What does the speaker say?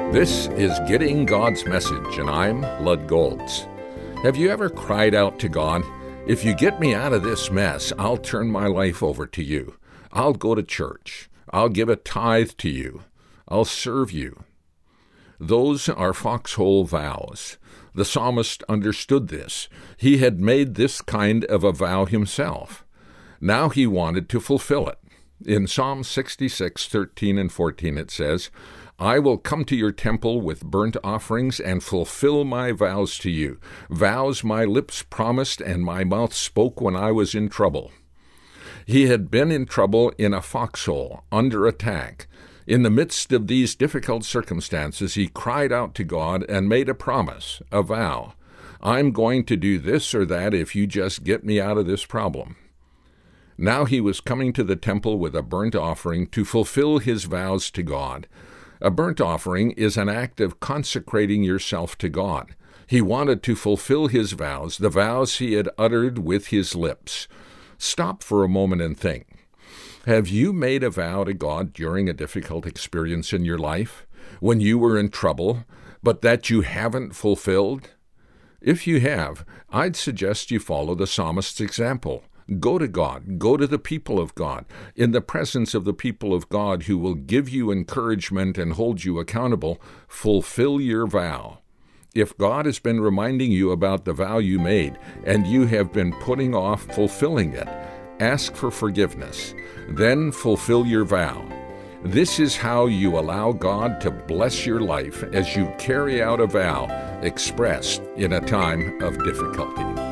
This is Getting God's Message, and I'm Lud Golds. Have you ever cried out to God, "If you get me out of this mess, I'll turn my life over to you. I'll go to church. I'll give a tithe to you. I'll serve you"? Those are foxhole vows. The psalmist understood this. He had made this kind of a vow himself. Now he wanted to fulfill it. In Psalm 66:13 and 14 it says, "I will come to your temple with burnt offerings and fulfill my vows to you, vows my lips promised and my mouth spoke when I was in trouble." He had been in trouble in a foxhole, under attack. In the midst of these difficult circumstances, he cried out to God and made a promise, a vow. "I'm going to do this or that if you just get me out of this problem." Now he was coming to the temple with a burnt offering to fulfill his vows to God. A burnt offering is an act of consecrating yourself to God. He wanted to fulfill his vows, the vows he had uttered with his lips. Stop for a moment and think. Have you made a vow to God during a difficult experience in your life, when you were in trouble, but that you haven't fulfilled? If you have, I'd suggest you follow the psalmist's example. Go to God, go to the people of God, in the presence of the people of God who will give you encouragement and hold you accountable. Fulfill your vow. If God has been reminding you about the vow you made and you have been putting off fulfilling it, ask for forgiveness. Then fulfill your vow. This is how you allow God to bless your life as you carry out a vow expressed in a time of difficulty.